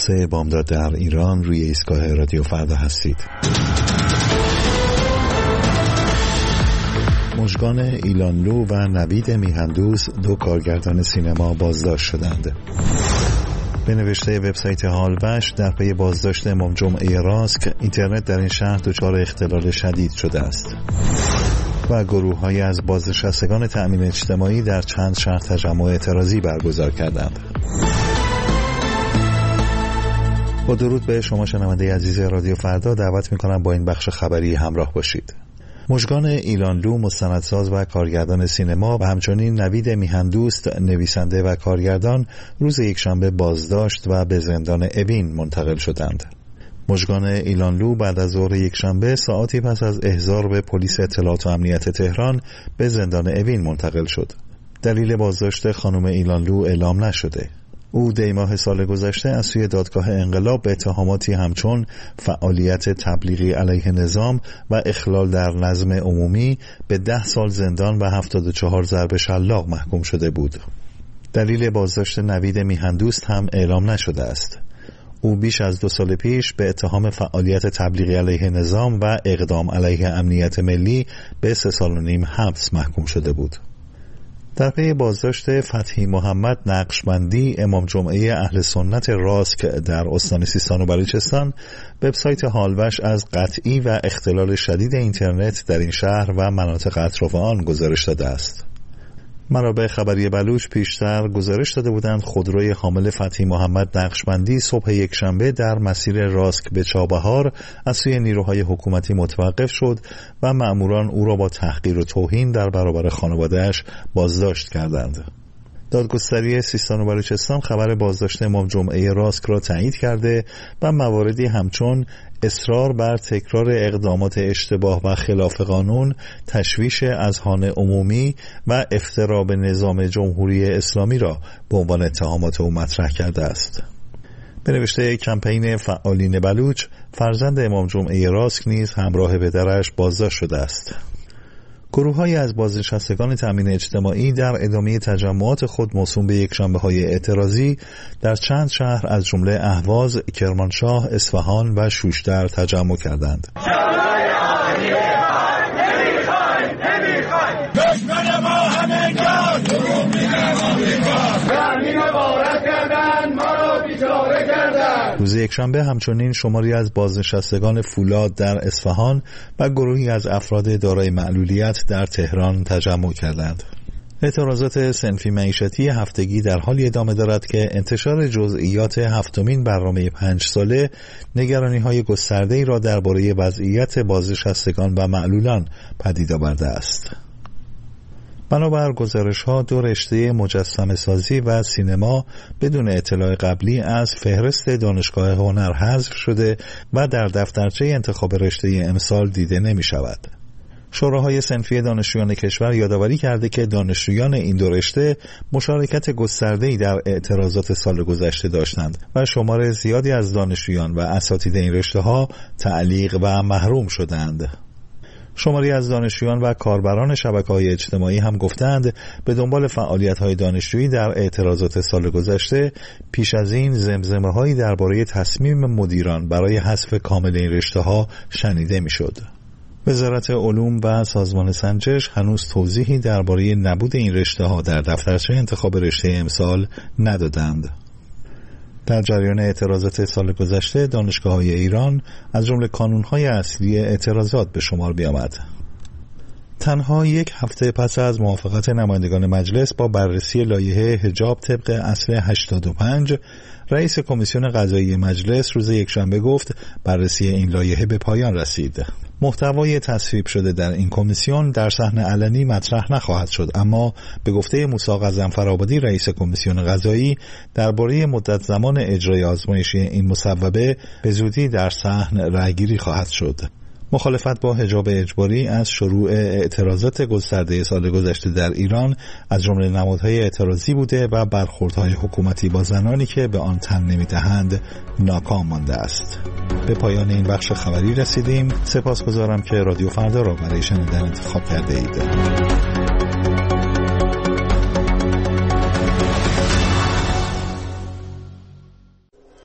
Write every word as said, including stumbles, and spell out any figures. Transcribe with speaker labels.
Speaker 1: سه بامداد در ایران روی ایستگاه رادیو فردا هستید. مژگان ایلانلو و نوید میهندوست دو کارگردان سینما بازداشت شدند. به نوشته وبسایت هالوش در پی بازداشت امام جمعه راسک اینترنت در این شهر دچار اختلال شدید شده است و گروه‌هایی از بازنشستگان تأمین اجتماعی در چند شهر تجمع اعتراضی برگزار کردند. با درود به شما شنونده عزیز رادیو فردا، دعوت می‌کنم با این بخش خبری همراه باشید. مژگان ایلانلو مستندساز و کارگردان سینما و همچنین نوید میهندوست نویسنده و کارگردان روز یکشنبه بازداشت و به زندان اوین منتقل شدند. مژگان ایلانلو بعد از ظهر یکشنبه ساعتی پس از احضار به پلیس اطلاعات و امنیت تهران به زندان اوین منتقل شد. دلیل بازداشت خانم ایلانلو اعلام نشده. او دی ماه سال گذشته از سوی دادگاه انقلاب به اتهاماتی همچون فعالیت تبلیغی علیه نظام و اخلال در نظم عمومی به ده سال زندان و هفتاد و چهار ضرب شلاق محکوم شده بود. دلیل بازداشت نوید میهندوست هم اعلام نشده است. او بیش از دو سال پیش به اتهام فعالیت تبلیغی علیه نظام و اقدام علیه امنیت ملی به سه سال و نیم حبس محکوم شده بود. در پی بازداشت فتحی محمد نقشبندی امام جمعه اهل سنت راسک در استان سیستان و بلوچستان، وبسایت هالوش از قطعی و اختلال شدید اینترنت در این شهر و مناطق اطراف آن گزارش داده است. منابع خبری بلوچ پیشتر گزارش داده بودند خودروی حامل فتحی محمد نقشبندی صبح یکشنبه در مسیر راسک به چابهار از سوی نیروهای حکومتی متوقف شد و مأموران او را با تحقیر و توهین در برابر خانواده‌اش بازداشت کردند. دادگستری سیستان و بلوچستان خبر بازداشت امام جمعه راسک را تایید کرده و مواردی همچون اصرار بر تکرار اقدامات اشتباه و خلاف قانون، تشویش اذهان عمومی و افترا به نظام جمهوری اسلامی را به عنوان اتهامات او مطرح کرده است. به نوشته کمپین فعالین بلوچ، فرزند امام جمعه راسک نیز همراه پدرش بازداشت شده است. گروه‌هایی از بازنشستگان تأمین اجتماعی در ادامه تجمعات خود موسوم به یکشنبه‌های اعتراضی در چند شهر از جمله اهواز، کرمانشاه، اصفهان و شوشتر تجمع کردند. روز یکشنبه همچنین شماری از بازنشستگان فولاد در اصفهان و گروهی از افراد دارای معلولیت در تهران تجمع کردند. اعتراضات صنفی معیشتی هفتگی در حالی ادامه دارد که انتشار جزئیات هفتمین برنامه پنج ساله نگرانی‌های گسترده‌ای را درباره وضعیت بازنشستگان و معلولان پدید آورده است. بنابر گزارش‌ها دو رشته مجسمه سازی و سینما بدون اطلاع قبلی از فهرست دانشگاه هنر حذف شده و در دفترچه انتخاب رشته امسال دیده نمی‌شود. شوراهای صنفی دانشجویان کشور یادآوری کرده که دانشجویان این دو رشته مشارکت گسترده‌ای در اعتراضات سال گذشته داشتند و شمار زیادی از دانشجویان و اساتید این رشته‌ها تعلیق و محروم شدند. شماری از دانشجویان و کاربران شبکه‌های اجتماعی هم گفتند به دنبال فعالیت‌های دانشجویی در اعتراضات سال گذشته، پیش از این زمزمه‌هایی درباره تصمیم مدیران برای حذف کامل این رشته‌ها شنیده می‌شد. وزارت علوم و سازمان سنجش هنوز توضیحی درباره نبود این رشته‌ها در دفترچه انتخاب رشته امسال ندادند. در جریان اعتراضات سال گذشته، دانشگاه‌های ایران از جمله کانون‌های اصلی اعتراضات به شمار بیامد. تنها یک هفته پس از موافقت نمایندگان مجلس با بررسی لایحه حجاب طبق اصل هشتاد و پنج، رئیس کمیسیون قضایی مجلس روز یکشنبه گفت بررسی این لایحه به پایان رسید. محتوای تصویب شده در این کمیسیون در صحن علنی مطرح نخواهد شد، اما به گفته موسی غضنفرآبادی رئیس کمیسیون قضایی درباره مدت زمان اجرای آزمایشی این مصوبه به زودی در صحن رأیگیری خواهد شد. مخالفت با حجاب اجباری از شروع اعتراضات گسترده سال گذشته در ایران از جمله نمادهای اعتراضی بوده و برخوردهای حکومتی با زنانی که به آن تن نمی‌دهند ناکام مانده است. به پایان این بخش خبری رسیدیم. سپاسگزارم که رادیو فردا را برای شنیدن انتخاب کرده اید.